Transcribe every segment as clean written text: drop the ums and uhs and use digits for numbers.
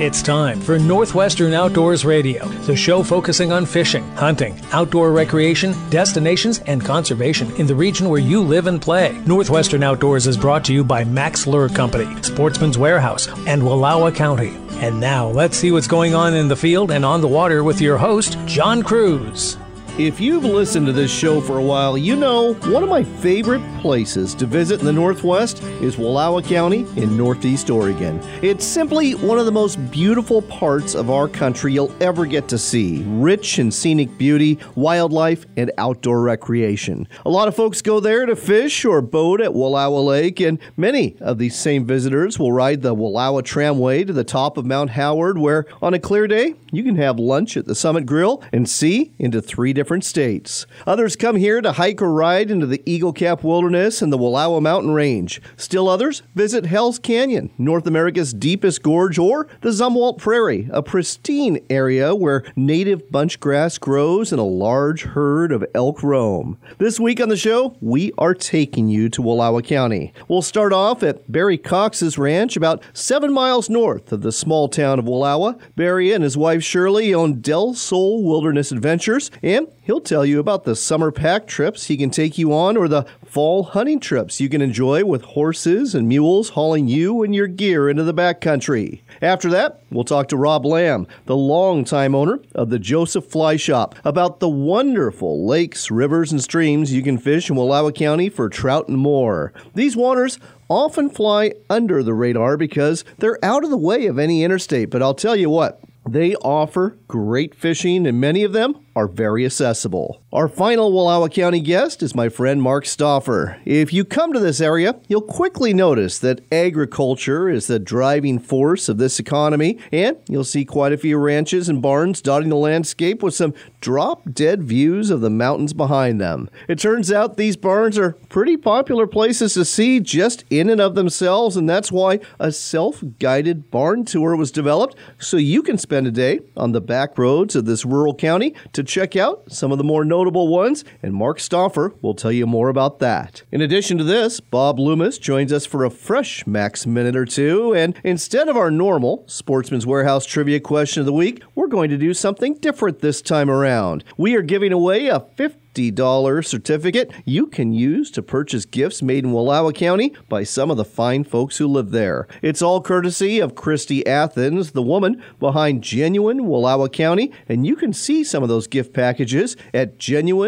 It's time for Northwestern Outdoors Radio, the show focusing on fishing, hunting, outdoor recreation, destinations, and conservation in the region where you live and play. Northwestern Outdoors is brought to you by Max Lure Company, Sportsman's Warehouse, and Wallowa County. And now, let's see what's going on in the field and on the water with your host, John Cruz. If you've listened to this show for a while, you know one of my favorite places to visit in the Northwest is Wallowa County in Northeast Oregon. It's simply one of the most beautiful parts of our country you'll ever get to see. Rich in scenic beauty, wildlife, and outdoor recreation. A lot of folks go there to fish or boat at Wallowa Lake, and many of these same visitors will ride the Wallowa Tramway to the top of Mount Howard, where on a clear day, you can have lunch at the Summit Grill and see into 3 different states. Others come here to hike or ride into the Eagle Cap Wilderness and the Wallowa Mountain Range. Still others visit Hell's Canyon, North America's deepest gorge, or the Zumwalt Prairie, a pristine area where native bunchgrass grows and a large herd of elk roam. This week on the show, we are taking you to Wallowa County. We'll start off at Barry Cox's ranch about 7 miles north of the small town of Wallowa. Barry and his wife Shirley own Del Sol Wilderness Adventures, and he'll tell you about the summer pack trips he can take you on or the fall hunting trips you can enjoy with horses and mules hauling you and your gear into the backcountry. After that, we'll talk to Rob Lamb, the longtime owner of the Joseph Fly Shop, about the wonderful lakes, rivers, and streams you can fish in Wallowa County for trout and more. These waters often fly under the radar because they're out of the way of any interstate, but I'll tell you what, they offer great fishing, and many of them are very accessible. Our final Wallowa County guest is my friend Mark Stauffer. If you come to this area, you'll quickly notice that agriculture is the driving force of this economy, and you'll see quite a few ranches and barns dotting the landscape with some drop-dead views of the mountains behind them. It turns out these barns are pretty popular places to see just in and of themselves, and that's why a self-guided barn tour was developed so you can spend a day on the back roads of this rural county to check out some of the more notable ones, and Mark Stauffer will tell you more about that. In addition to this, Bob Loomis joins us for a fresh Max Minute or two, and instead of our normal Sportsman's Warehouse Trivia Question of the Week, we're going to do something different this time around. We are giving away a $50 certificate you can use to purchase gifts made in Wallowa County by some of the fine folks who live there. It's all courtesy of Christy Athens, the woman behind Genuine Wallowa County, and you can see some of those gift packages at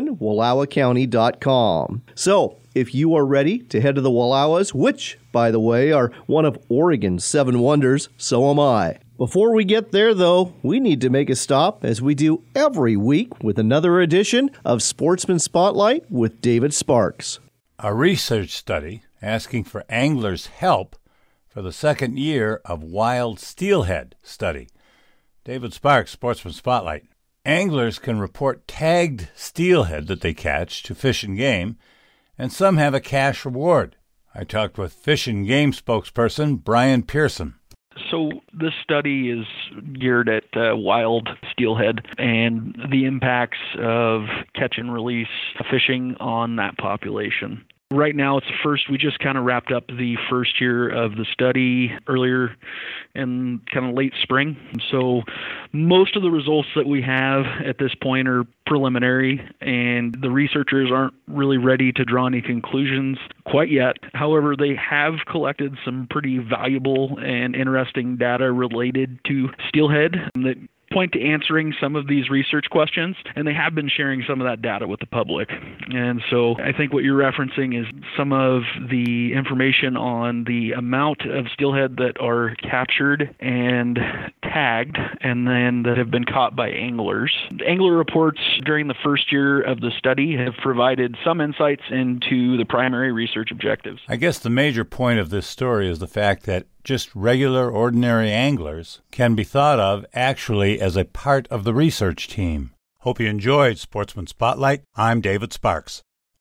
genuinewallawacounty.com. So, if you are ready to head to the Wallowas, which, by the way, are one of Oregon's 7 wonders, so am I. Before we get there, though, we need to make a stop, as we do every week, with another edition of Sportsman Spotlight with David Sparks. A research study asking for anglers' help for the second year of wild steelhead study. David Sparks, Sportsman Spotlight. Anglers can report tagged steelhead that they catch to Fish and Game, and some have a cash reward. I talked with Fish and Game spokesperson Brian Pearson. So this study is geared at wild steelhead and the impacts of catch and release fishing on that population. Right now, we just kind of wrapped up the first year of the study earlier in kind of late spring. So most of the results that we have at this point are preliminary, and the researchers aren't really ready to draw any conclusions quite yet. However, they have collected some pretty valuable and interesting data related to steelhead that point to answering some of these research questions, and they have been sharing some of that data with the public. And so I think what you're referencing is some of the information on the amount of steelhead that are captured and tagged and then that have been caught by anglers. Angler reports during the first year of the study have provided some insights into the primary research objectives. I guess the major point of this story is the fact that just regular, ordinary anglers can be thought of actually as a part of the research team. Hope you enjoyed Sportsman Spotlight. I'm David Sparks.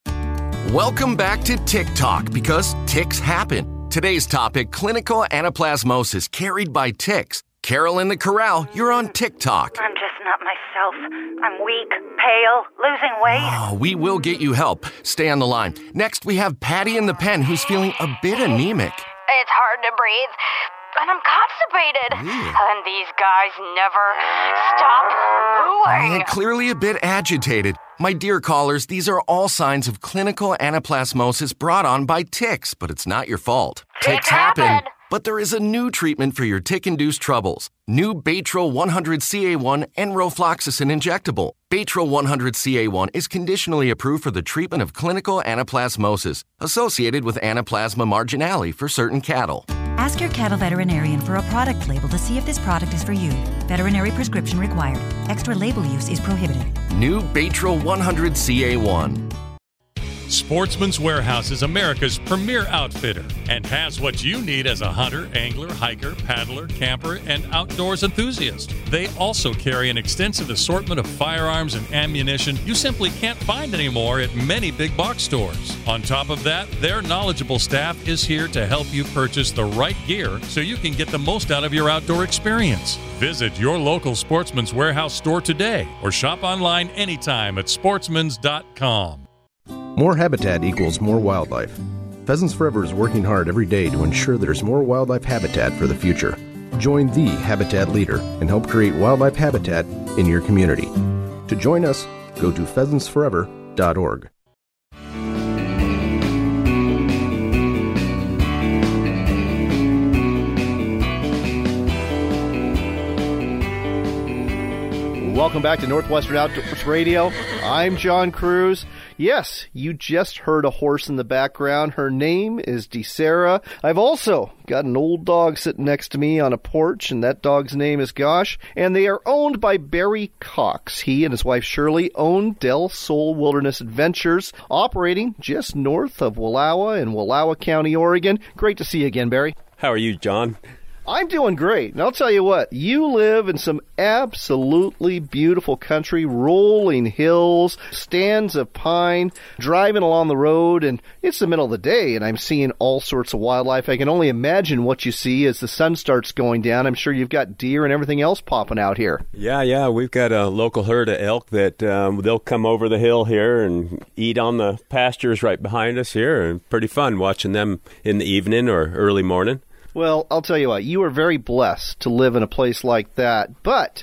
Welcome back to Tick Talk, because ticks happen. Today's topic, clinical anaplasmosis carried by ticks. Carol in the Corral, you're on Tick Talk. I'm just not myself. I'm weak, pale, losing weight. Oh, we will get you help. Stay on the line. Next, we have Patty in the pen, who's feeling a bit anemic. It's hard to breathe. and I'm constipated. And these guys never stop mooing. Clearly a bit agitated. My dear callers, these are all signs of clinical anaplasmosis brought on by ticks, but it's not your fault. Ticks happen. But there is a new treatment for your tick-induced troubles. New Baytril 100CA1 enrofloxacin injectable. Baytril 100CA1 is conditionally approved for the treatment of clinical anaplasmosis associated with Anaplasma marginale for certain cattle. Ask your cattle veterinarian for a product label to see if this product is for you. Veterinary prescription required. Extra label use is prohibited. New Baytril 100CA1. Sportsman's Warehouse is America's premier outfitter and has what you need as a hunter, angler, hiker, paddler, camper, and outdoors enthusiast. They also carry an extensive assortment of firearms and ammunition you simply can't find anymore at many big box stores. On top of that, their knowledgeable staff is here to help you purchase the right gear so you can get the most out of your outdoor experience. Visit your local Sportsman's Warehouse store today or shop online anytime at sportsmans.com. More habitat equals more wildlife. Pheasants Forever is working hard every day to ensure there's more wildlife habitat for the future. Join the habitat leader and help create wildlife habitat in your community. To join us, go to pheasantsforever.org. Welcome back to Northwestern Outdoors Radio. I'm John Cruz. Yes, you just heard a horse in the background. Her name is DeSara. I've also got an old dog sitting next to me on a porch, and that dog's name is Gosh. And they are owned by Barry Cox. He and his wife Shirley own Del Sol Wilderness Adventures, operating just north of Wallowa in Wallowa County, Oregon. Great to see you again, Barry. How are you, John? I'm doing great, and I'll tell you what, you live in some absolutely beautiful country, rolling hills, stands of pine, driving along the road, and it's the middle of the day, and I'm seeing all sorts of wildlife. I can only imagine what you see as the sun starts going down. I'm sure you've got deer and everything else popping out here. Yeah, we've got a local herd of elk that they'll come over the hill here and eat on the pastures right behind us here, and pretty fun watching them in the evening or early morning. Well, I'll tell you what, you are very blessed to live in a place like that, but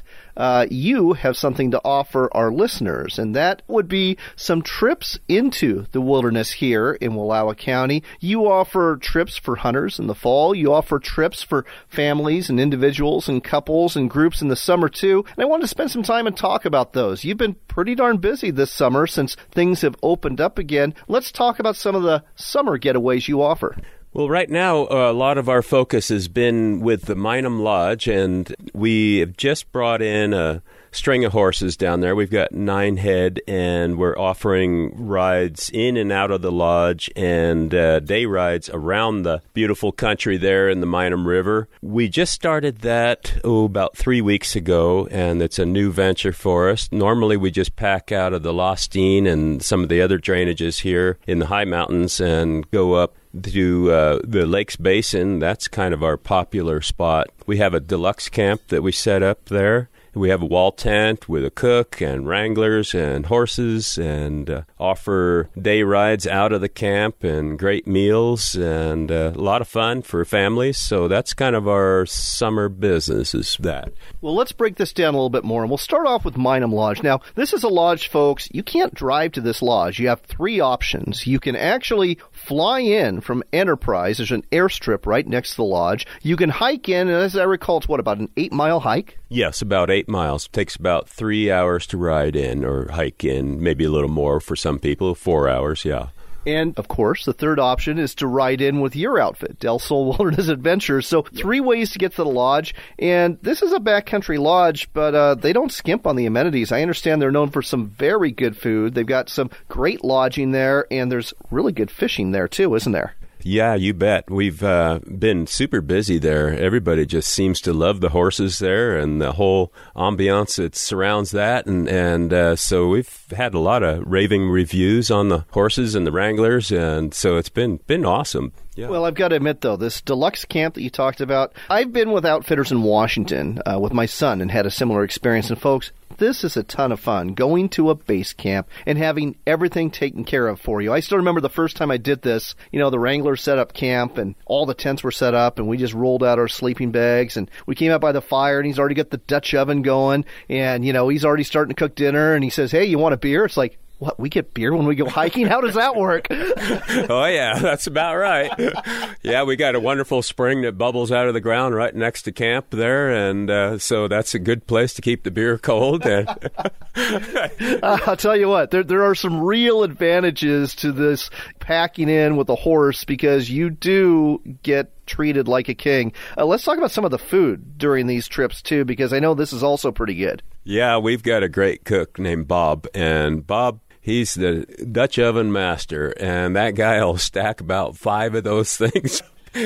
you have something to offer our listeners, and that would be some trips into the wilderness here in Wallowa County. You offer trips for hunters in the fall. You offer trips for families and individuals and couples and groups in the summer, too. And I wanted to spend some time and talk about those. You've been pretty darn busy this summer since things have opened up again. Let's talk about some of the summer getaways you offer. Well, right now, a lot of our focus has been with the Minam Lodge, and we have just brought in a string of horses down there. We've got 9 head, and we're offering rides in and out of the lodge and day rides around the beautiful country there in the Minam River. We just started that, about 3 weeks ago, and it's a new venture for us. Normally, we just pack out of the Lostine and some of the other drainages here in the high mountains and go up to the Lakes Basin. That's kind of our popular spot. We have a deluxe camp that we set up there. We have a wall tent with a cook and wranglers and horses, and offer day rides out of the camp and great meals and a lot of fun for families. So that's kind of our summer business, is that. Well, let's break this down a little bit more, and we'll start off with Minam Lodge. Now, this is a lodge, folks. You can't drive to this lodge. You have 3 options. You can actually fly in from Enterprise. There's an airstrip right next to the lodge. You can hike in, and as I recall, it's about an 8-mile hike? Yes, about 8 miles. It takes about 3 hours to ride in or hike in, maybe a little more for some people, 4 hours, yeah. And, of course, the third option is to ride in with your outfit, Del Sol Wilderness Adventures. So 3 ways to get to the lodge. And this is a backcountry lodge, but they don't skimp on the amenities. I understand they're known for some very good food. They've got some great lodging there, and there's really good fishing there, too, isn't there? Yeah, you bet. We've been super busy there. Everybody just seems to love the horses there and the whole ambiance that surrounds that. And so we've had a lot of raving reviews on the horses and the wranglers, and so it's been awesome. Yeah. Well, I've got to admit, though, this deluxe camp that you talked about, I've been with outfitters in Washington with my son and had a similar experience. And, folks, this is a ton of fun, going to a base camp and having everything taken care of for you. I still remember the first time I did this, the Wrangler set up camp and all the tents were set up and we just rolled out our sleeping bags and we came out by the fire and he's already got the Dutch oven going and, he's already starting to cook dinner and he says, hey, you want a beer? It's like, what, we get beer when we go hiking? How does that work? Oh, yeah, that's about right. Yeah, we got a wonderful spring that bubbles out of the ground right next to camp there, and so that's a good place to keep the beer cold. And I'll tell you what, there are some real advantages to this packing in with a horse because you do get treated like a king. Let's talk about some of the food during these trips, too, because I know this is also pretty good. Yeah, we've got a great cook named Bob, and Bob, he's the Dutch oven master, and that guy will stack about 5 of those things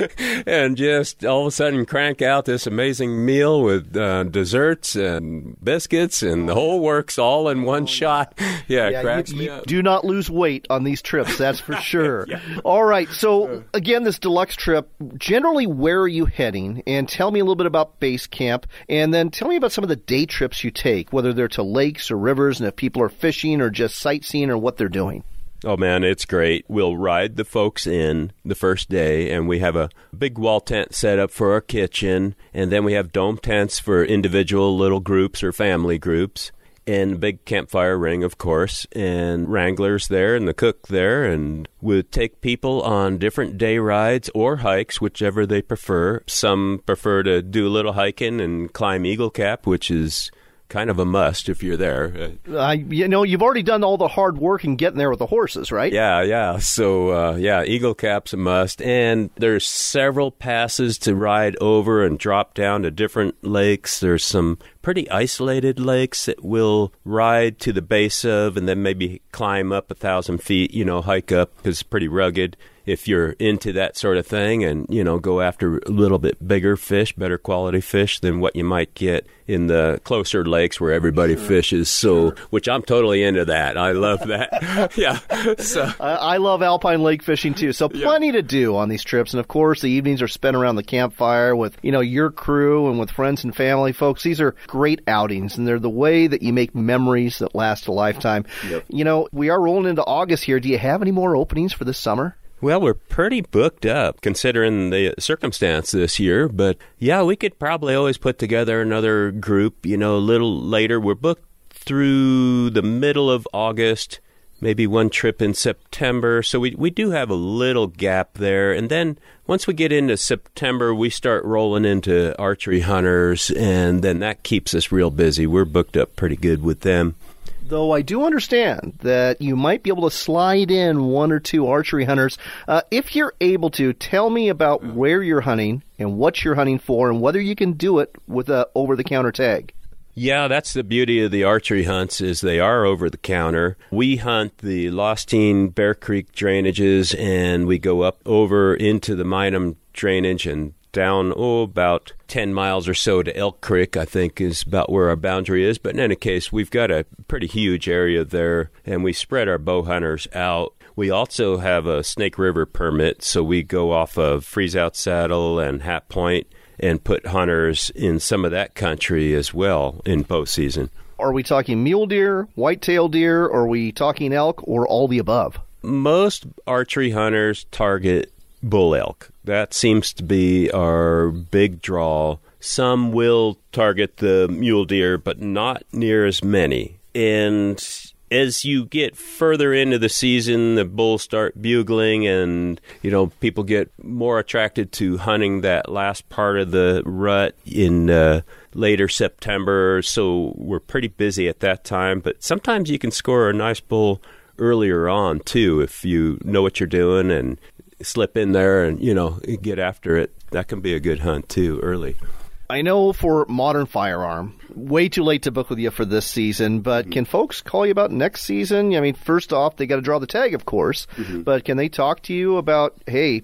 and just all of a sudden crank out this amazing meal with desserts and biscuits and the whole works all in one shot. Yeah, it cracks me up. Do not lose weight on these trips, that's for sure. Yeah. All right, so again, this deluxe trip, generally where are you heading? And tell me a little bit about base camp, and then tell me about some of the day trips you take, whether they're to lakes or rivers, and if people are fishing or just sightseeing or what they're doing. Oh, man, it's great. We'll ride the folks in the first day, and we have a big wall tent set up for our kitchen, and then we have dome tents for individual little groups or family groups, and a big campfire ring, of course, and Wranglers there and the cook there, and we'll take people on different day rides or hikes, whichever they prefer. Some prefer to do a little hiking and climb Eagle Cap, which is kind of a must if you're there. You've already done all the hard work in getting there with the horses, right? Yeah. So, Eagle Cap's a must. And there's several passes to ride over and drop down to different lakes. There's some pretty isolated lakes that we'll ride to the base of and then maybe climb up 1,000 feet, hike up because it's pretty rugged. If you're into that sort of thing and, go after a little bit bigger fish, better quality fish than what you might get in the closer lakes where everybody fishes. So, which I'm totally into that. I love that. Yeah. So I love alpine lake fishing too. So plenty to do on these trips. And of course, the evenings are spent around the campfire with, your crew and with friends and family. Folks, these are great outings and they're the way that you make memories that last a lifetime. Yep. We are rolling into August here. Do you have any more openings for this summer? Well, we're pretty booked up considering the circumstance this year, but yeah, we could probably always put together another group, a little later. We're booked through the middle of August, maybe one trip in September, so we do have a little gap there. And then once we get into September, we start rolling into archery hunters, and then that keeps us real busy. We're booked up pretty good with them. Though I do understand that you might be able to slide in 1 or 2 archery hunters. If you're able to, tell me about where you're hunting and what you're hunting for and whether you can do it with a over-the-counter tag. Yeah, that's the beauty of the archery hunts is they are over-the-counter. We hunt the Lostine Bear Creek drainages, and we go up over into the Minam drainage and down, about 10 miles or so to Elk Creek, I think, is about where our boundary is. But in any case, we've got a pretty huge area there, and we spread our bow hunters out. We also have a Snake River permit, so we go off of Freeze-Out Saddle and Hat Point and put hunters in some of that country as well in bow season. Are we talking mule deer, whitetail deer, or are we talking elk, or all the above? Most archery hunters target bull elk. That seems to be our big draw. Some will target the mule deer, but not near as many. And as you get further into the season, the bulls start bugling and, people get more attracted to hunting that last part of the rut in later September. So we're pretty busy at that time. But sometimes you can score a nice bull earlier on, too, if you know what you're doing and slip in there and, get after it. That can be a good hunt, too, early. I know for Modern Firearm, way too late to book with you for this season, but can folks call you about next season? I mean, first off, they got to draw the tag, of course, but can they talk to you about, hey,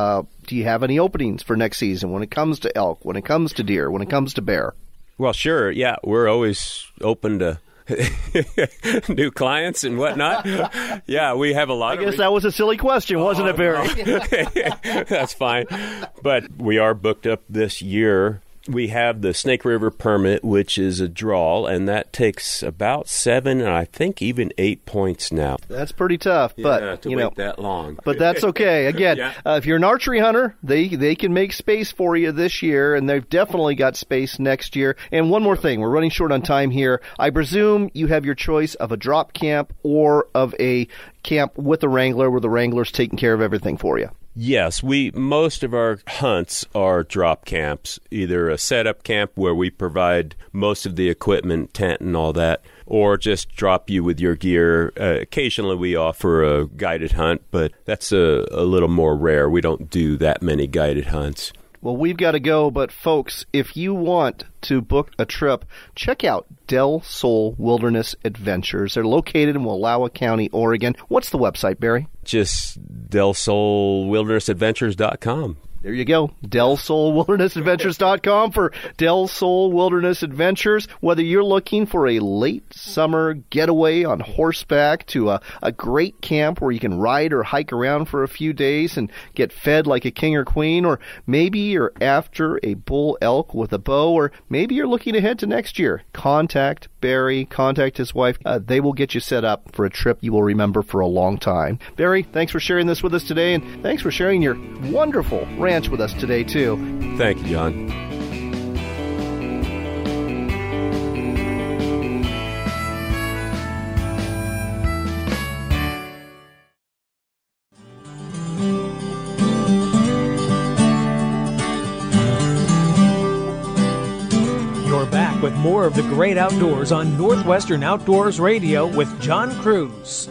do you have any openings for next season when it comes to elk, when it comes to deer, when it comes to bear? Well, sure, yeah. We're always open to new clients and whatnot. Yeah, we have a lot. I guess that was a silly question, wasn't it, Barry? That's fine. But we are booked up this year. We have the Snake River permit, which is a draw, and that takes about 7 and I think even 8 points now. That's pretty tough, but to wait that long. But that's okay. Again, if you're an archery hunter, they can make space for you this year, and they've definitely got space next year. And one more thing, we're running short on time here. I presume you have your choice of a drop camp or of a camp with a wrangler, where the wrangler's taking care of everything for you. Yes, most of our hunts are drop camps, either a setup camp where we provide most of the equipment, tent and all that, or just drop you with your gear. Occasionally we offer a guided hunt, but that's a little more rare. We don't do that many guided hunts. Well, we've got to go, but folks, if you want to book a trip, check out Del Sol Wilderness Adventures. They're located in Wallowa County, Oregon. What's the website, Barry? Just DelSolWildernessAdventures.com. There you go, DelSolWildernessAdventures.com for Del Sol Wilderness Adventures. Whether you're looking for a late summer getaway on horseback to a great camp where you can ride or hike around for a few days and get fed like a king or queen, or maybe you're after a bull elk with a bow, or maybe you're looking ahead to next year, contact Barry, contact his wife. They will get you set up for a trip you will remember for a long time. Barry, thanks for sharing this with us today, and thanks for sharing your wonderful ranch with us today, too. Thank you, John. You're back with more of the great outdoors on Northwestern Outdoors Radio with John Cruz.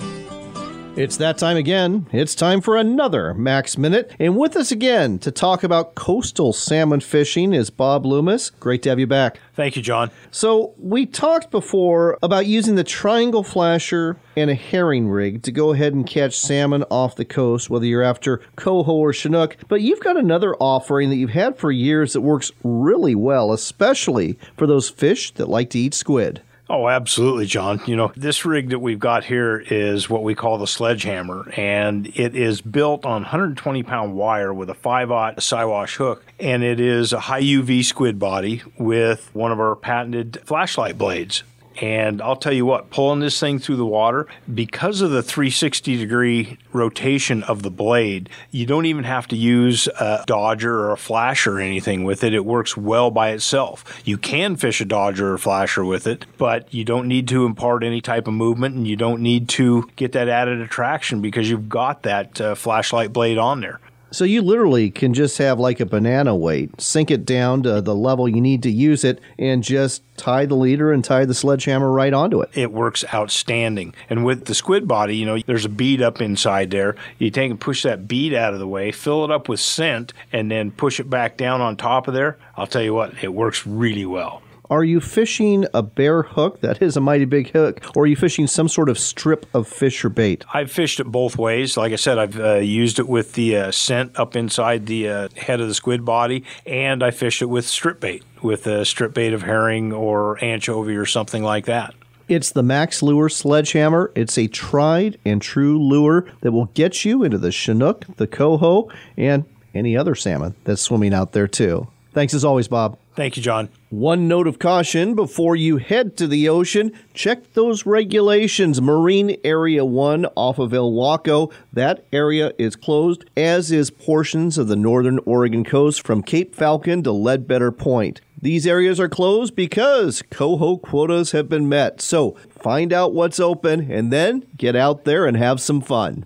It's that time again. It's time for another Max Minute. And with us again to talk about coastal salmon fishing is Bob Loomis. Great to have you back. Thank you, John. So we talked before about using the triangle flasher and a herring rig to go ahead and catch salmon off the coast, whether you're after coho or chinook. But you've got another offering that you've had for years that works really well, especially for those fish that like to eat squid. Oh, absolutely, John. You know, this rig that we've got here is what we call the Sledgehammer, and it is built on 120-pound wire with a 5/0 Siwash hook, and it is a high UV squid body with one of our patented flashlight blades. And I'll tell you what, pulling this thing through the water, because of the 360-degree rotation of the blade, you don't even have to use a dodger or a flasher or anything with it. It works well by itself. You can fish a dodger or flasher with it, but you don't need to impart any type of movement, and you don't need to get that added attraction because you've got that flashlight blade on there. So you literally can just have like a banana weight, sink it down to the level you need to use it, and just tie the leader and tie the sledgehammer right onto it. It works outstanding. And with the squid body, you know, there's a bead up inside there. You take and push that bead out of the way, fill it up with scent, and then push it back down on top of there. I'll tell you what, it works really well. Are you fishing a bare hook? That is a mighty big hook. Or are you fishing some sort of strip of fish or bait? I've fished it both ways. Like I said, I've used it with the scent up inside the head of the squid body, and I fished it with strip bait, with a strip bait of herring or anchovy or something like that. It's the Max Lure Sledgehammer. It's a tried and true lure that will get you into the chinook, the coho, and any other salmon that's swimming out there too. Thanks as always, Bob. Thank you, John. One note of caution before you head to the ocean, check those regulations. Marine Area 1 off of Ilwaco, that area is closed, as is portions of the northern Oregon coast from Cape Falcon to Ledbetter Point. These areas are closed because coho quotas have been met. So find out what's open and then get out there and have some fun.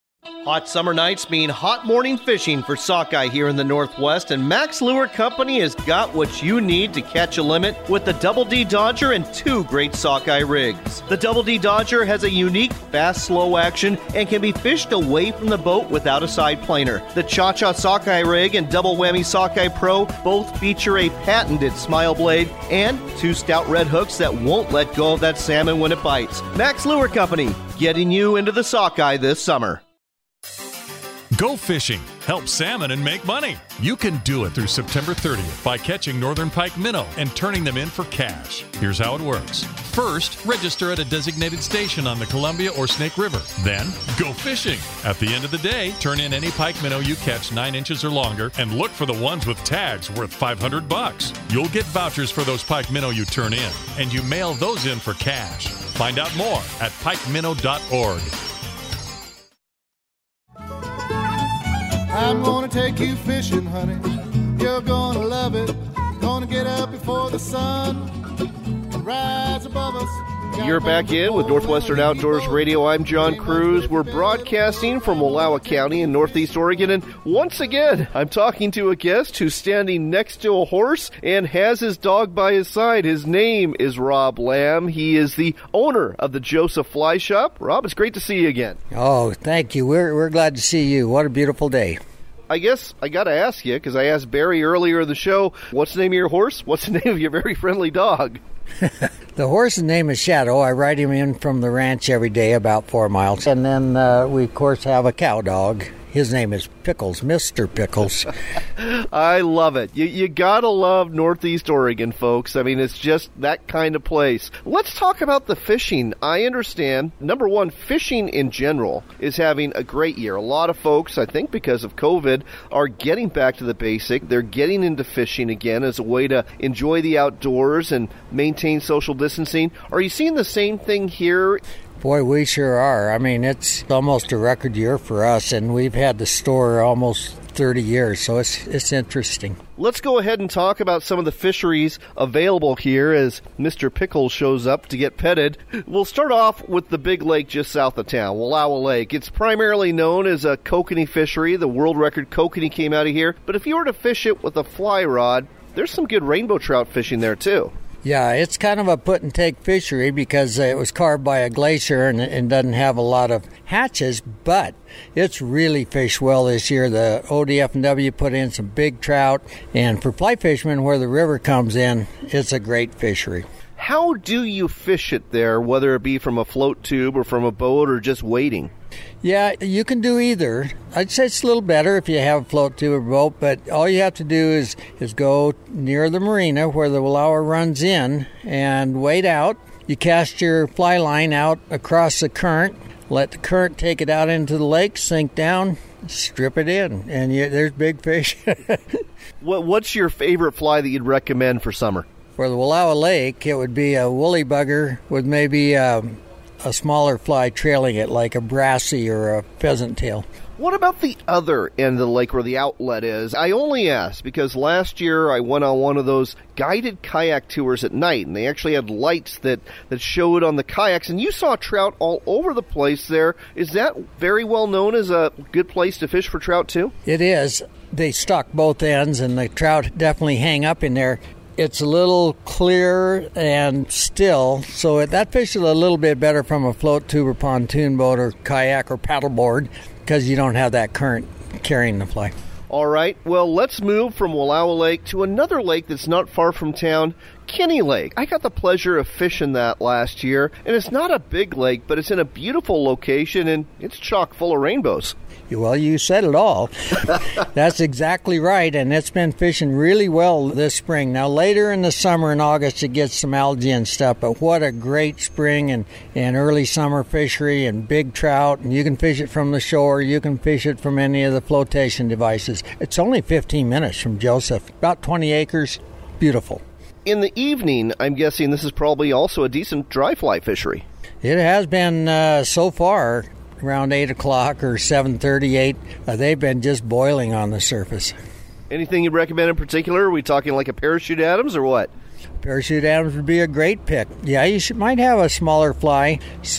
Hot summer nights mean hot morning fishing for sockeye here in the Northwest, and Max Lure Company has got what you need to catch a limit with the Double D Dodger and two great sockeye rigs. The Double D Dodger has a unique fast, slow action and can be fished away from the boat without a side planer. The Cha-Cha Sockeye Rig and Double Whammy Sockeye Pro both feature a patented smile blade and two stout red hooks that won't let go of that salmon when it bites. Max Lure Company, getting you into the sockeye this summer. Go fishing, help salmon, and make money. You can do it through September 30th by catching northern pike minnow and turning them in for cash. Here's how it works. First, register at a designated station on the Columbia or Snake River. Then, go fishing. At the end of the day, turn in any pike minnow you catch 9 inches or longer and look for the ones with tags worth $500. You'll get vouchers for those pike minnow you turn in, and you mail those in for cash. Find out more at pikeminnow.org. I'm gonna take you fishing, honey. You're gonna love it. Gonna get up before the sun and rise above us. You're back in with Northwestern Outdoors Radio. I'm John Cruz. We're broadcasting from Wallowa County in Northeast Oregon, and once again, I'm talking to a guest who's standing next to a horse and has his dog by his side. His name is Rob Lamb. He is the owner of the Joseph Fly Shop. Rob, it's great to see you again. Oh, thank you. We're glad to see you. What a beautiful day. I guess I got to ask you, because I asked Barry earlier in the show, what's the name of your horse? What's the name of your very friendly dog? The horse's name is Shadow. I ride him in from the ranch every day, about 4 miles. And then we, of course, have a cow dog. His name is Pickles, Mr. Pickles. I love it. You gotta love Northeast Oregon, folks. I mean, it's just that kind of place. Let's talk about the fishing. I understand, number one, fishing in general is having a great year. A lot of folks, I think because of COVID, are getting back to the basic. They're getting into fishing again as a way to enjoy the outdoors and maintain social distancing. Are you seeing the same thing here? Boy, we sure are. I mean, it's almost a record year for us, and we've had the store almost 30 years, so it's interesting. Let's go ahead and talk about some of the fisheries available here as Mr. Pickles shows up to get petted. We'll start off with the big lake just south of town, Wallowa Lake. It's primarily known as a kokanee fishery. The world record kokanee came out of here, but if you were to fish it with a fly rod, there's some good rainbow trout fishing there too. Yeah, it's kind of a put-and-take fishery because it was carved by a glacier and doesn't have a lot of hatches, but it's really fished well this year. The ODF&W put in some big trout, and for fly fishermen where the river comes in, it's a great fishery. How do you fish it there, whether it be from a float tube or from a boat or just wading? Yeah, you can do either. I'd say it's a little better if you have a float tube or boat, but all you have to do is go near the marina where the Wallowa runs in and wade out. You cast your fly line out across the current, let the current take it out into the lake, sink down, strip it in, and there's big fish. What's your favorite fly that you'd recommend for summer? For the Wallowa Lake, it would be a woolly bugger with maybe a smaller fly trailing it, like a brassy or a pheasant tail. What about the other end of the lake where the outlet is? I only ask because last year I went on one of those guided kayak tours at night, and they actually had lights that showed on the kayaks, and you saw trout all over the place there. Is that very well known as a good place to fish for trout too? It is. They stock both ends, and the trout definitely hang up in there. It's a little clear and still, so that fish is a little bit better from a float tube or pontoon boat or kayak or paddleboard because you don't have that current carrying the fly. All right, well, let's move from Wallowa Lake to another lake that's not far from town, Kinney Lake. I got the pleasure of fishing that last year, and it's not a big lake, but it's in a beautiful location, and it's chock full of rainbows. Well, you said it all. That's exactly right, and it's been fishing really well this spring. Now, later in the summer in August, it gets some algae and stuff, but what a great spring and early summer fishery and big trout, and you can fish it from the shore. You can fish it from any of the flotation devices. It's only 15 minutes from Joseph, about 20 acres, beautiful. In the evening, I'm guessing this is probably also a decent dry fly fishery. It has been so far. Around 8 o'clock or 7:38, they've been just boiling on the surface. Anything you'd recommend in particular? Are we talking like a Parachute Adams or what? Parachute Adams would be a great pick. Yeah, might have a smaller fly,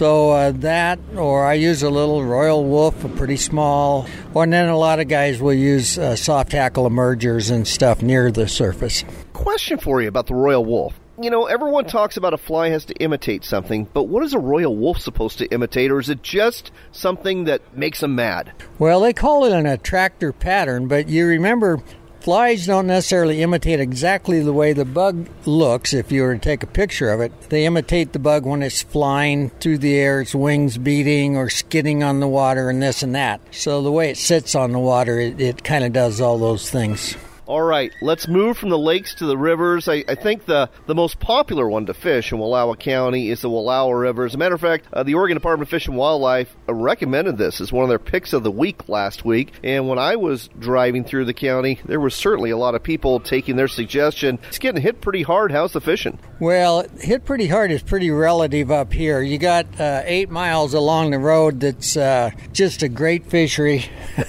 so that, or I use a little Royal Wolf, a pretty small, and then a lot of guys will use soft hackle emergers and stuff near the surface. Question for you about the Royal Wolf. You know, everyone talks about a fly has to imitate something, but what is a Royal Wolf supposed to imitate, or is it just something that makes them mad? Well, they call it an attractor pattern, but you remember Flies don't necessarily imitate exactly the way the bug looks if you were to take a picture of it. They imitate the bug when it's flying through the air, its wings beating or skidding on the water and this and that. So the way it sits on the water, it kind of does all those things. All right, let's move from the lakes to the rivers. I think the most popular one to fish in Wallowa County is the Wallowa River. As a matter of fact, the Oregon Department of Fish and Wildlife recommended this as one of their picks of the week last week. And when I was driving through the county, there was certainly a lot of people taking their suggestion. It's getting hit pretty hard. How's the fishing? Well, hit pretty hard is pretty relative up here. You got 8 miles along the road that's just a great fishery.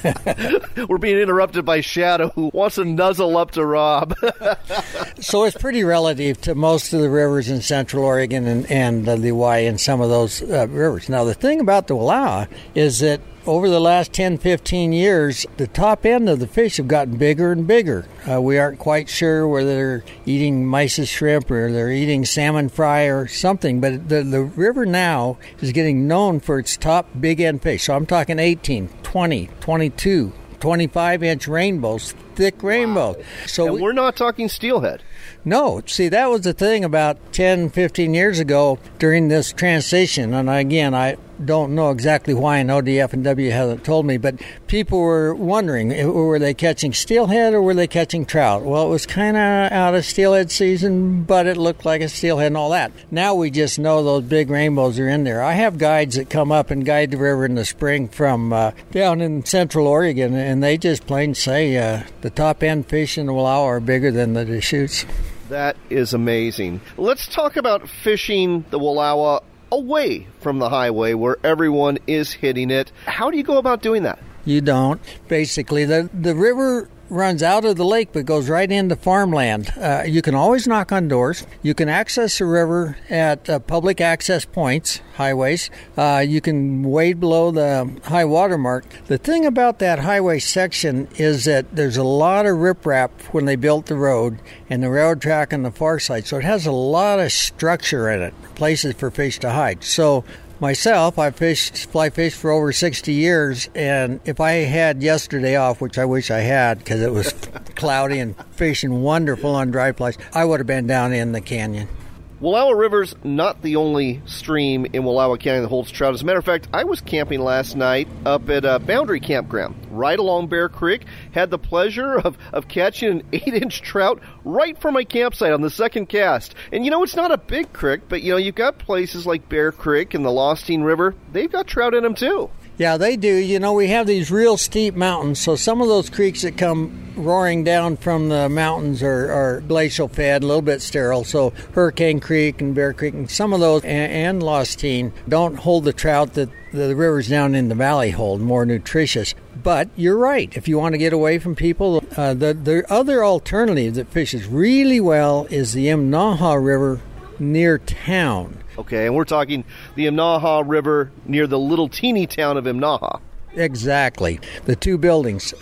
We're being interrupted by Shadow, who wants to nuzzle up to Rob. So it's pretty relative to most of the rivers in Central Oregon and the Y and some of those rivers. Now, the thing about the Wallowa is that over the last 10, 15 years, the top end of the fish have gotten bigger and bigger. We aren't quite sure whether they're eating mysis shrimp or they're eating salmon fry or something, but the river now is getting known for its top big end fish. So I'm talking 18, 20, 22, 25-inch rainbows, thick rainbows. So and we're not talking steelhead. No. See, that was the thing about 10, 15 years ago during this transition. And again, I don't know exactly why, and ODF and W hasn't told me, but people were wondering, were they catching steelhead or were they catching trout? Well, it was kind of out of steelhead season, but it looked like a steelhead and all that. Now we just know those big rainbows are in there. I have guides that come up and guide the river in the spring from down in Central Oregon, and they just plain say the top end fish in the Wallowa are bigger than the Deschutes. That is amazing. Let's talk about fishing the Wallowa away from the highway where everyone is hitting it. How do you go about doing that? You don't. Basically, the river runs out of the lake but goes right into farmland. You can always knock on doors. You can access the river at public access points, highways. You can wade below the high water mark. The thing about that highway section is that there's a lot of riprap when they built the road and the railroad track on the far side. So it has a lot of structure in it, places for fish to hide. So myself, I've fly fished for over 60 years, and if I had yesterday off, which I wish I had because it was cloudy and fishing wonderful on dry place, I would have been down in the canyon. Wallowa River's not the only stream in Wallowa County that holds trout. As a matter of fact, I was camping last night up at a Boundary Campground right along Bear Creek. Had the pleasure of catching an 8-inch trout right from my campsite on the second cast. And, it's not a big creek, but, you've got places like Bear Creek and the Lostine River. They've got trout in them, too. Yeah, they do. We have these real steep mountains, so some of those creeks that come roaring down from the mountains are glacial fed, a little bit sterile. So Hurricane Creek and Bear Creek and some of those and Lostine don't hold the trout that the rivers down in the valley hold, more nutritious. But you're right. If you want to get away from people, the other alternative that fishes really well is the Imnaha River near town. Okay, and we're talking the Imnaha River near the little teeny town of Imnaha. Exactly. The two buildings.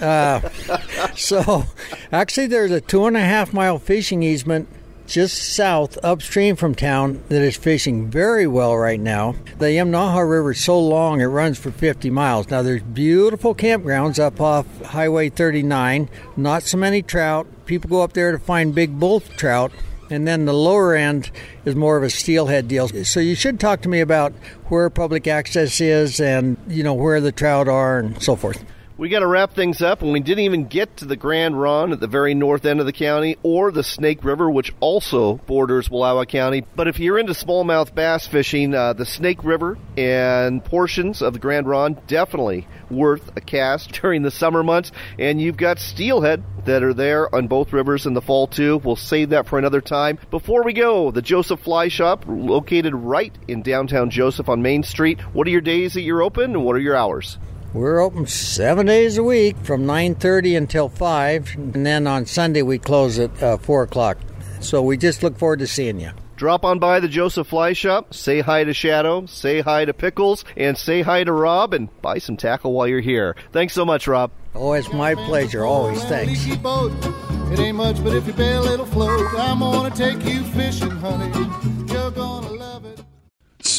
So, actually, there's a 2.5-mile fishing easement just south, upstream from town, that is fishing very well right now. The Imnaha River is so long, it runs for 50 miles. Now, there's beautiful campgrounds up off Highway 39, not so many trout. People go up there to find big bull trout. And then the lower end is more of a steelhead deal. So you should talk to me about where public access is and, where the trout are and so forth. We got to wrap things up, and we didn't even get to the Grand Ronde at the very north end of the county or the Snake River, which also borders Wallowa County. But if you're into smallmouth bass fishing, the Snake River and portions of the Grand Ronde definitely worth a cast during the summer months. And you've got steelhead that are there on both rivers in the fall, too. We'll save that for another time. Before we go, the Joseph Fly Shop, located right in downtown Joseph on Main Street. What are your days that you're open, and what are your hours? We're open 7 days a week from 9:30 until 5, and then on Sunday we close at 4 o'clock. So we just look forward to seeing you. Drop on by the Joseph Fly Shop, say hi to Shadow, say hi to Pickles, and say hi to Rob, and buy some tackle while you're here. Thanks so much, Rob. Oh, it's my pleasure. Always. Thanks. It ain't much, but if you bail, it'll float. I'm gonna take you fishing, honey. You're gonna love it.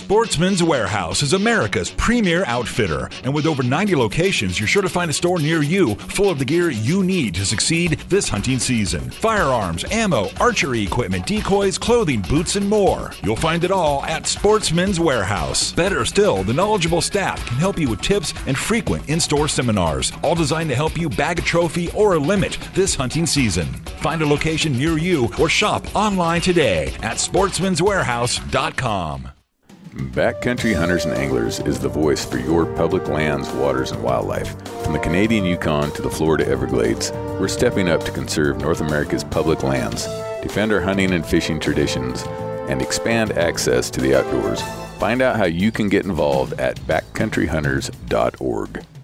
Sportsman's Warehouse is America's premier outfitter, and with over 90 locations, you're sure to find a store near you full of the gear you need to succeed this hunting season. Firearms, ammo, archery equipment, decoys, clothing, boots, and more. You'll find it all at Sportsman's Warehouse. Better still, the knowledgeable staff can help you with tips and frequent in-store seminars, all designed to help you bag a trophy or a limit this hunting season. Find a location near you or shop online today at sportsmanswarehouse.com. Backcountry Hunters and Anglers is the voice for your public lands, waters, and wildlife. From the Canadian Yukon to the Florida Everglades, we're stepping up to conserve North America's public lands, defend our hunting and fishing traditions, and expand access to the outdoors. Find out how you can get involved at backcountryhunters.org.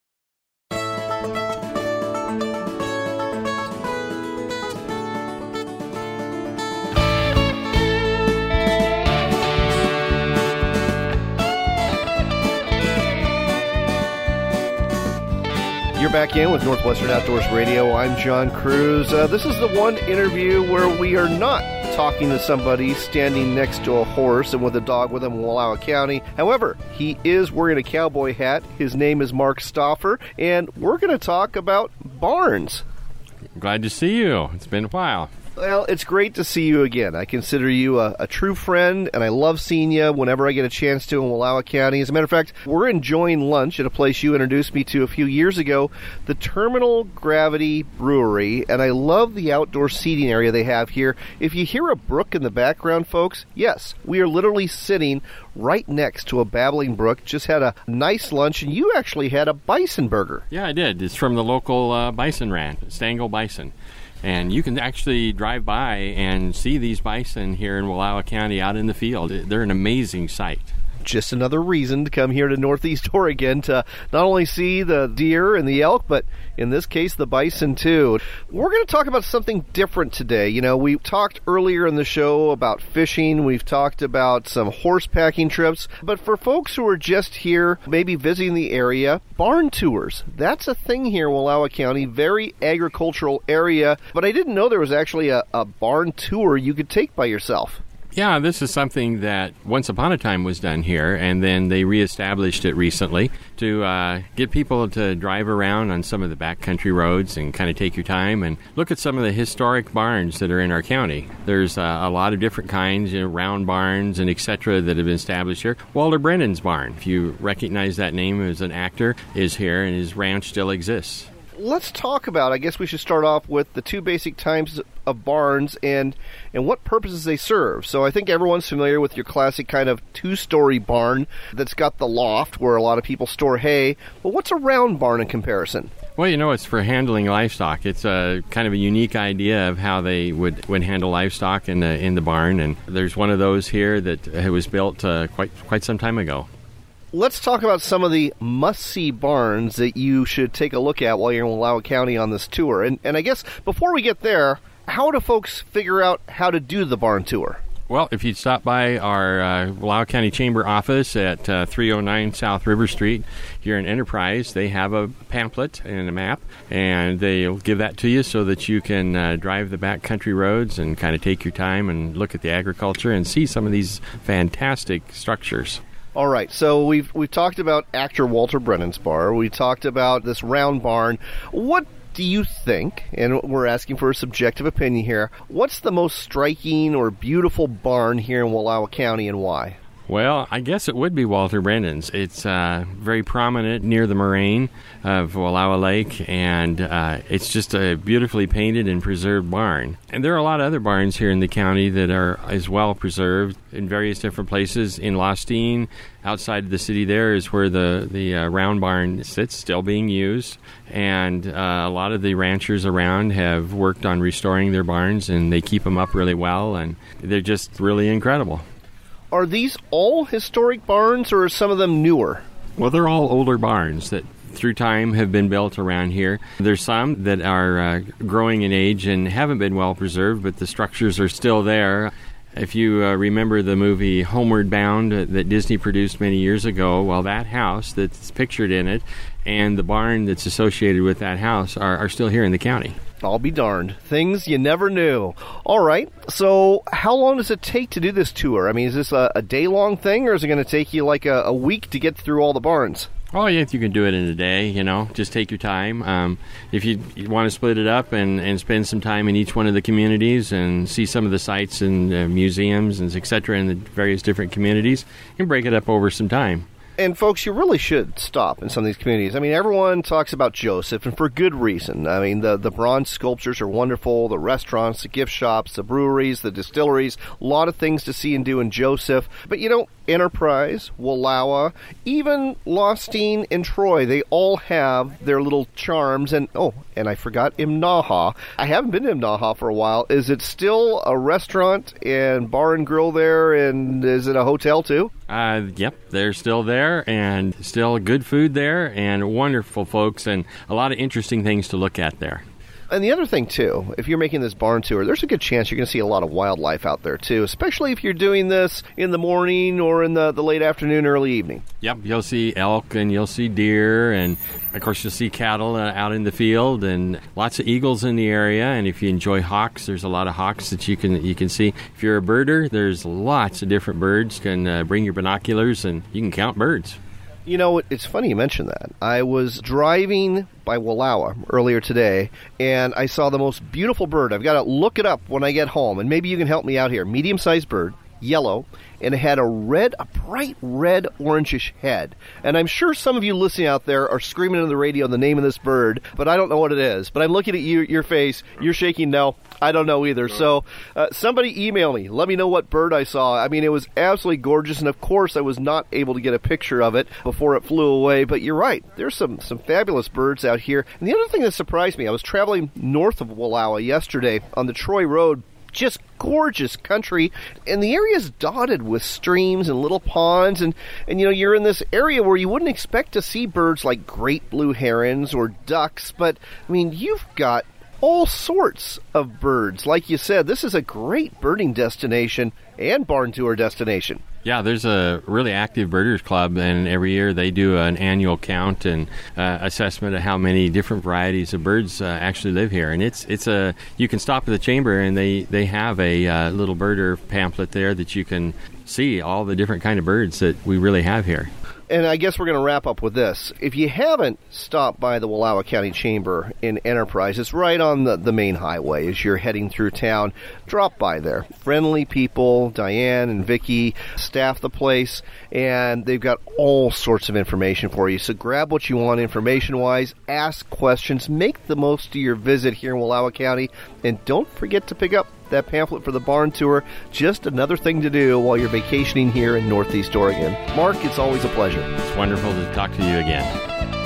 You're back in with Northwestern Outdoors Radio. I'm John Cruz. This is the one interview where we are not talking to somebody standing next to a horse and with a dog with him in Wallowa County. However, he is wearing a cowboy hat. His name is Mark Stauffer, and we're going to talk about barns. Glad to see you. It's been a while. Well, it's great to see you again. I consider you a true friend, and I love seeing you whenever I get a chance to in Wallowa County. As a matter of fact, we're enjoying lunch at a place you introduced me to a few years ago, the Terminal Gravity Brewery, and I love the outdoor seating area they have here. If you hear a brook in the background, folks, yes, we are literally sitting right next to a babbling brook. Just had a nice lunch, and you actually had a bison burger. Yeah, I did. It's from the local bison ranch, Stangel Bison. And you can actually drive by and see these bison here in Wallowa County out in the field. They're an amazing sight. Just another reason to come here to Northeast Oregon to not only see the deer and the elk, but in this case, the bison too. We're going to talk about something different today. You know, we talked earlier in the show about fishing. We've talked about some horse packing trips. But for folks who are just here, maybe visiting the area, barn tours. That's a thing here in Wallowa County, very agricultural area. But I didn't know there was actually a barn tour you could take by yourself. Yeah, this is something that once upon a time was done here, and then they reestablished it recently to get people to drive around on some of the backcountry roads and kind of take your time and look at some of the historic barns that are in our county. There's a lot of different kinds, round barns and et cetera, that have been established here. Walter Brennan's barn, if you recognize that name as an actor, is here, and his ranch still exists. Let's talk about, I guess we should start off with the two basic types of barns and what purposes they serve. So I think everyone's familiar with your classic kind of two-story barn that's got the loft where a lot of people store hay. But what's a round barn in comparison? Well, it's for handling livestock. It's a kind of a unique idea of how they would handle livestock in the barn. And there's one of those here that was built quite some time ago. Let's talk about some of the must-see barns that you should take a look at while you're in Wallowa County on this tour. And I guess before we get there, how do folks figure out how to do the barn tour? Well, if you stop by our Wallowa County Chamber office at 309 South River Street here in Enterprise, they have a pamphlet and a map, and they'll give that to you so that you can drive the backcountry roads and kind of take your time and look at the agriculture and see some of these fantastic structures. All right, so we've talked about actor Walter Brennan's barn. We talked about this round barn. What do you think, and we're asking for a subjective opinion here, what's the most striking or beautiful barn here in Wallowa County and why? Well, I guess it would be Walter Brennan's. It's very prominent near the moraine of Wallowa Lake, and it's just a beautifully painted and preserved barn. And there are a lot of other barns here in the county that are as well preserved in various different places. In Lostine, outside of the city there, is where the round barn sits, still being used. And a lot of the ranchers around have worked on restoring their barns, and they keep them up really well, and they're just really incredible. Are these all historic barns, or are some of them newer? Well, they're all older barns that through time have been built around here. There's some that are growing in age and haven't been well preserved, but the structures are still there. If you remember the movie Homeward Bound that Disney produced many years ago, well, that house that's pictured in it and the barn that's associated with that house are still here in the county. I'll be darned. Things you never knew. All right, so how long does it take to do this tour? I mean, is this a day-long thing, or is it going to take you like a week to get through all the barns? Oh, yeah, you can do it in a day, just take your time. If you want to split it up and spend some time in each one of the communities and see some of the sites and museums and et cetera in the various different communities, you can break it up over some time. And, folks, you really should stop in some of these communities. I mean, everyone talks about Joseph, and for good reason. I mean, the bronze sculptures are wonderful, the restaurants, the gift shops, the breweries, the distilleries, a lot of things to see and do in Joseph. But, Enterprise, Wallowa, even Lostine and Troy, they all have their little charms. And I forgot Imnaha. I haven't been to Imnaha for a while. Is it still a restaurant and bar and grill there, and is it a hotel too? Yep, they're still there, and still good food there, and wonderful folks, and a lot of interesting things to look at there. And the other thing, too, if you're making this barn tour, there's a good chance you're going to see a lot of wildlife out there, too, especially if you're doing this in the morning or in the late afternoon, early evening. Yep, you'll see elk and you'll see deer, and, of course, you'll see cattle out in the field, and lots of eagles in the area. And if you enjoy hawks, there's a lot of hawks that you can see. If you're a birder, there's lots of different birds. You can bring your binoculars, and you can count birds. It's funny you mentioned that. I was driving by Wallowa earlier today, and I saw the most beautiful bird. I've got to look it up when I get home, and maybe you can help me out here. Medium-sized bird, yellow, and it had a bright red orangish head. And I'm sure some of you listening out there are screaming on the radio the name of this bird, but I don't know what it is. But I'm looking at your face. You're shaking no. I don't know either. So somebody email me. Let me know what bird I saw. I mean, it was absolutely gorgeous, and of course I was not able to get a picture of it before it flew away. But you're right. There's some fabulous birds out here. And the other thing that surprised me, I was traveling north of Wallowa yesterday on the Troy Road. Just gorgeous country, and the area is dotted with streams and little ponds, and you're in this area where you wouldn't expect to see birds like great blue herons or ducks, but I mean, you've got all sorts of birds. Like you said, this is a great birding destination and barn tour destination. Yeah, there's a really active birders club, and every year they do an annual count and assessment of how many different varieties of birds actually live here. And you can stop at the chamber, and they have a little birder pamphlet there that you can see all the different kind of birds that we really have here. And I guess we're going to wrap up with this. If you haven't stopped by the Wallowa County Chamber in Enterprise, it's right on the main highway as you're heading through town. Drop by there. Friendly people, Diane and Vicki staff the place, and they've got all sorts of information for you. So grab what you want information-wise, ask questions, make the most of your visit here in Wallowa County, and don't forget to pick up that pamphlet for the barn tour. Just another thing to do while you're vacationing here in Northeast Oregon. Mark, it's always a pleasure. It's wonderful to talk to you again.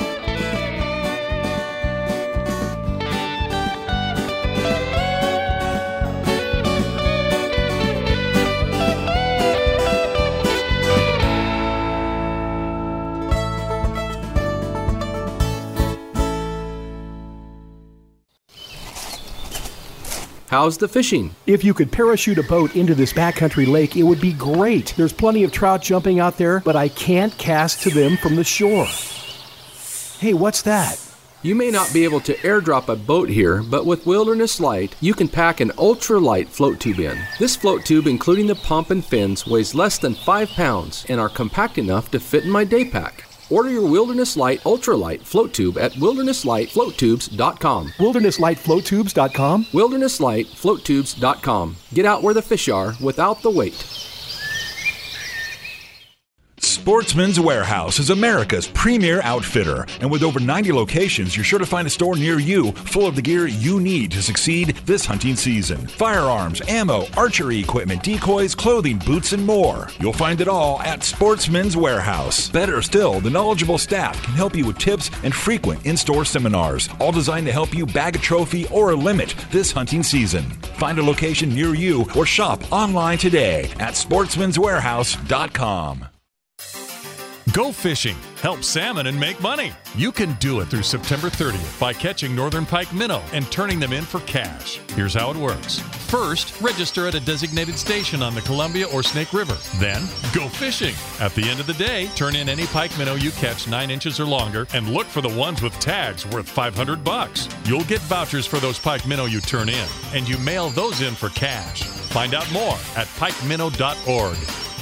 How's the fishing? If you could parachute a boat into this backcountry lake, it would be great. There's plenty of trout jumping out there, but I can't cast to them from the shore. Hey, what's that? You may not be able to airdrop a boat here, but with Wilderness Light, you can pack an ultra-light float tube in. This float tube, including the pump and fins, weighs less than 5 pounds and are compact enough to fit in my day pack. Order your Wilderness Light Ultralight Float Tube at wildernesslightfloattubes.com. Wildernesslightfloattubes.com? Wildernesslightfloattubes.com. Get out where the fish are without the weight. Sportsman's Warehouse is America's premier outfitter, and with over 90 locations, you're sure to find a store near you full of the gear you need to succeed this hunting season. Firearms, ammo, archery equipment, decoys, clothing, boots, and more. You'll find it all at Sportsman's Warehouse. Better still, the knowledgeable staff can help you with tips and frequent in-store seminars, all designed to help you bag a trophy or a limit this hunting season. Find a location near you or shop online today at sportsmanswarehouse.com. Go fishing help salmon, and make money. You can do it through September 30th by catching northern pike minnow and turning them in for cash. Here's how it works. First, register at a designated station on the Columbia or Snake River. Then, go fishing. At the end of the day, turn in any pike minnow you catch 9 inches or longer and look for the ones with tags worth $500. You'll get vouchers for those pike minnow you turn in, and you mail those in for cash. Find out more at pikeminnow.org.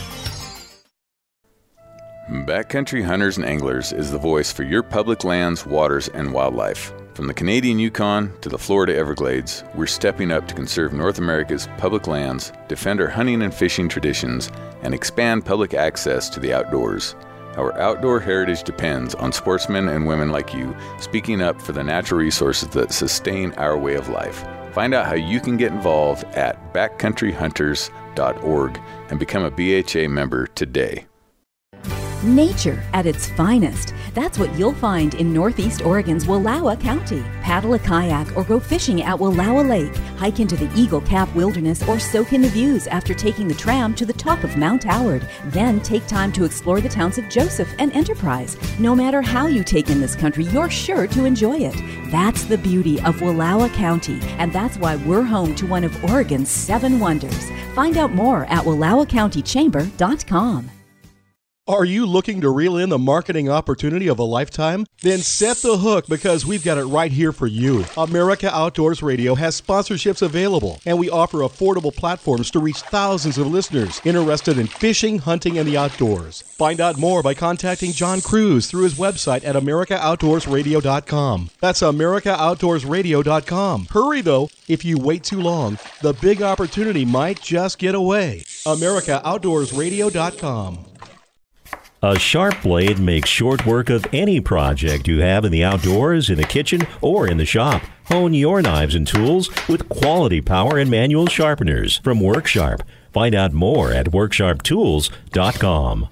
Backcountry Hunters and Anglers is the voice for your public lands, waters, and wildlife. From the Canadian Yukon to the Florida Everglades, we're stepping up to conserve North America's public lands, defend our hunting and fishing traditions, and expand public access to the outdoors. Our outdoor heritage depends on sportsmen and women like you speaking up for the natural resources that sustain our way of life. Find out how you can get involved at backcountryhunters.org and become a BHA member today. Nature at its finest. That's what you'll find in Northeast Oregon's Wallowa County. Paddle a kayak or go fishing at Wallowa Lake. Hike into the Eagle Cap Wilderness or soak in the views after taking the tram to the top of Mount Howard. Then take time to explore the towns of Joseph and Enterprise. No matter how you take in this country, you're sure to enjoy it. That's the beauty of Wallowa County, and that's why we're home to one of Oregon's 7 wonders. Find out more at WallowaCountyChamber.com. Are you looking to reel in the marketing opportunity of a lifetime? Then set the hook, because we've got it right here for you. America Outdoors Radio has sponsorships available, and we offer affordable platforms to reach thousands of listeners interested in fishing, hunting, and the outdoors. Find out more by contacting John Cruz through his website at AmericaOutdoorsRadio.com. That's AmericaOutdoorsRadio.com. Hurry, though. If you wait too long, the big opportunity might just get away. AmericaOutdoorsRadio.com. A sharp blade makes short work of any project you have in the outdoors, in the kitchen, or in the shop. Hone your knives and tools with quality power and manual sharpeners from WorkSharp. Find out more at WorkSharpTools.com.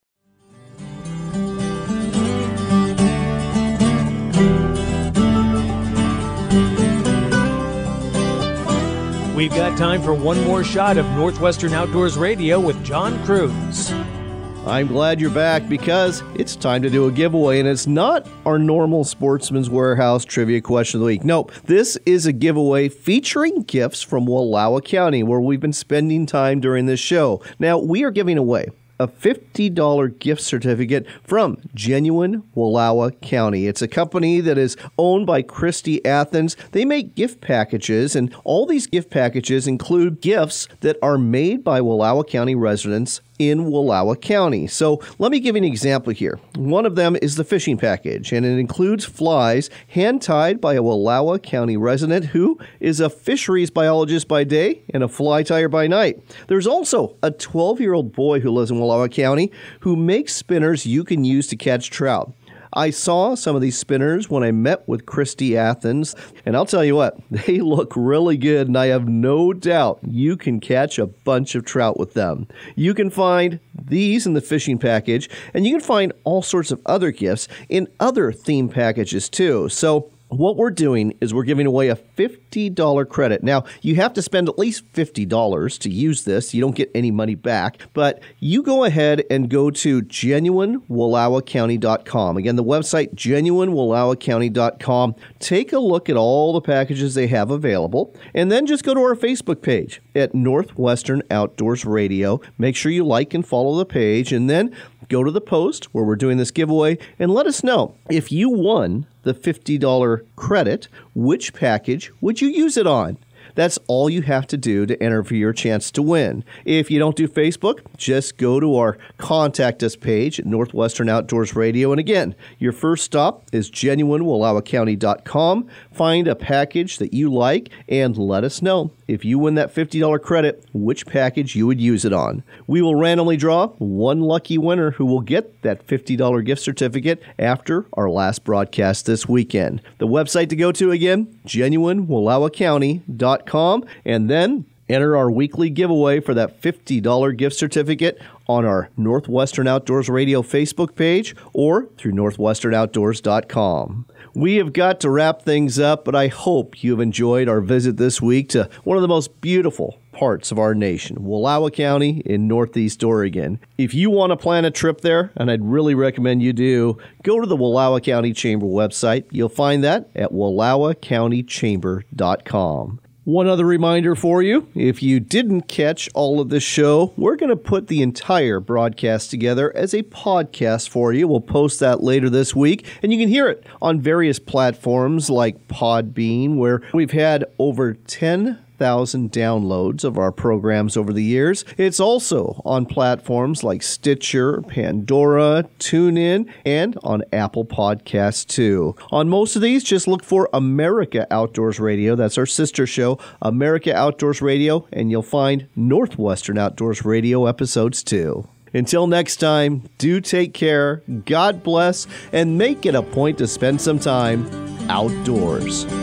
We've got time for one more shot of Northwestern Outdoors Radio with John Cruz. I'm glad you're back, because it's time to do a giveaway, and it's not our normal Sportsman's Warehouse trivia question of the week. No, this is a giveaway featuring gifts from Wallowa County, where we've been spending time during this show. Now, we are giving away a $50 gift certificate from Genuine Wallowa County. It's a company that is owned by Christy Athens. They make gift packages, and all these gift packages include gifts that are made by Wallowa County residents in Wallowa County. So let me give you an example here. One of them is the fishing package, and it includes flies hand-tied by a Wallowa County resident who is a fisheries biologist by day and a fly tyer by night. There's also a 12-year-old boy who lives in Wallowa County who makes spinners you can use to catch trout. I saw some of these spinners when I met with Christy Athens, and I'll tell you what, they look really good, and I have no doubt you can catch a bunch of trout with them. You can find these in the fishing package, and you can find all sorts of other gifts in other theme packages too. So what we're doing is we're giving away a $50 credit. Now, you have to spend at least $50 to use this. You don't get any money back, but you go ahead and go to GenuineWallowaCounty.com. Again, the website, GenuineWallowaCounty.com. Take a look at all the packages they have available, and then just go to our Facebook page at Northwestern Outdoors Radio. Make sure you like and follow the page, and then go to the post where we're doing this giveaway and let us know if you won the $50 credit, which package would you use it on? That's all you have to do to enter for your chance to win. If you don't do Facebook, just go to our Contact Us page at Northwestern Outdoors Radio. And again, your first stop is GenuineWallowaCounty.com. Find a package that you like and let us know if you win that $50 credit, which package you would use it on. We will randomly draw one lucky winner who will get that $50 gift certificate after our last broadcast this weekend. The website to go to again, GenuineWallowaCounty.com, and then enter our weekly giveaway for that $50 gift certificate on our Northwestern Outdoors Radio Facebook page or through NorthwesternOutdoors.com. We have got to wrap things up, but I hope you've enjoyed our visit this week to one of the most beautiful parts of our nation, Wallowa County in Northeast Oregon. If you want to plan a trip there, and I'd really recommend you do, go to the Wallowa County Chamber website. You'll find that at wallawacountychamber.com. One other reminder for you, if you didn't catch all of this show, we're going to put the entire broadcast together as a podcast for you. We'll post that later this week, and you can hear it on various platforms like Podbean, where we've had over 10,000 downloads of our programs over the years. It's also on platforms like Stitcher, Pandora, TuneIn, and on Apple Podcasts too. On most of these, just look for America Outdoors Radio. That's our sister show, America Outdoors Radio, and you'll find Northwestern Outdoors Radio episodes too. Until next time, do take care, God bless, and make it a point to spend some time outdoors.